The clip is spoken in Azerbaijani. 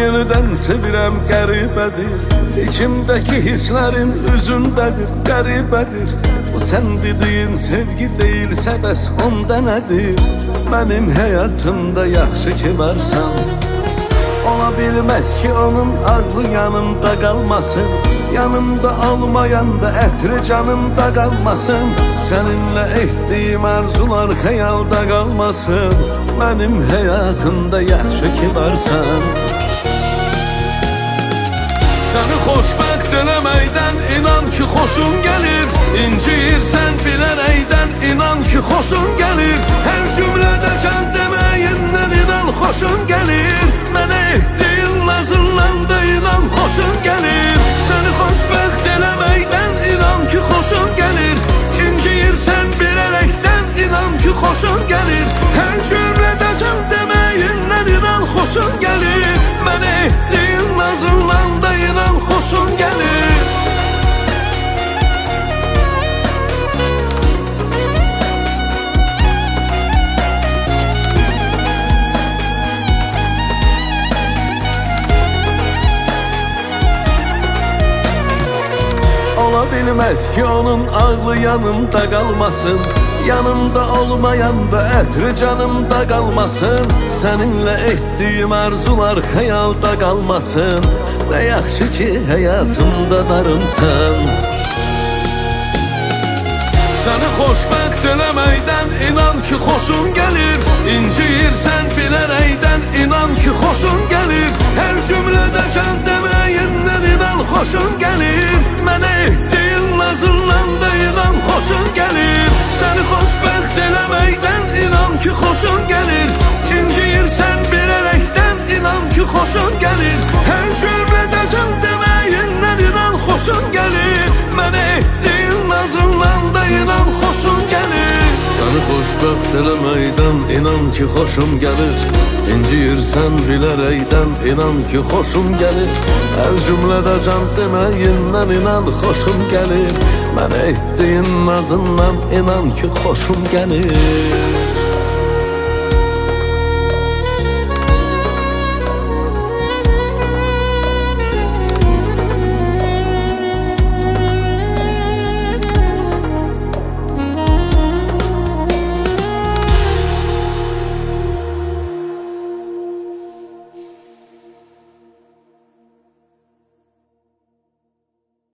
yenidən sevirəm, qəribədir. İçimdəki hisslərim üzündədir, qəribədir. Bu sən dediyin sevgi deyilsə bəs onda nədir? Mənim həyatımda yaxşı ki varsan. Ola bilməz ki onun ağlı yanımda qalmasın. Yanımda olmayanda ətri canımda qalmasın. Səninlə etdiyim arzular xəyalda qalmasın. Mənim həyatımda yaxşı ki varsan. Səni xoşbəxt eləməkdən inan ki xoşum gəlir. İnciyirsən bilərəkdən inan ki xoşum gəlir. Hər cümlədə can deməyindən inan xoşum gəlir. Mənə etdiyin nazından da inan xoşum gəlir. Səni xoşbəxt eləməkdən inan ki xoşum gəlir. İnciyirsən bilərəkdən inan ki xoşum gəlir. Hər cümlədə can deməyindən inan xoşum gəlir. Mənə etdiyin nazından da inan xoşum gəlir. Ola bilməz ki onun ağlı yanımda qalmasın. Yanımda olmayanda ətri canımda qalmasın. Səninlə etdiyim arzular xəyalda qalmasın. Nə yaxşı ki həyatımda varımsan. Səni xoşbəxt eləməkdən inan ki xoşum gəlir. İnciyirsən bilərəkdən inan ki xoşum gəlir. Hər cümlədə can deməyindən inan xoşum gəlir. Mənə etdiyin nazından da inan xoşum gəlir. Səni xoşbəxt eləməkdən inan ki xoşum gəlir. İnciyirsən bilərəkdən inan ki xoşum gəlir. Hər cümlədə can deməyindən inan xoşum gəlir. Mənə etdiyin nazından da inan xoşum gəlir. Səni xoşbəxt eləməkdən inan ki xoşum gəlir. İnciyirsən bilərəkdən inan ki xoşum gəlir. Hər cümlədə can deməyindən inan xoşum gəlir. Mənə etdiyin nazından inan ki xoşum gəlir.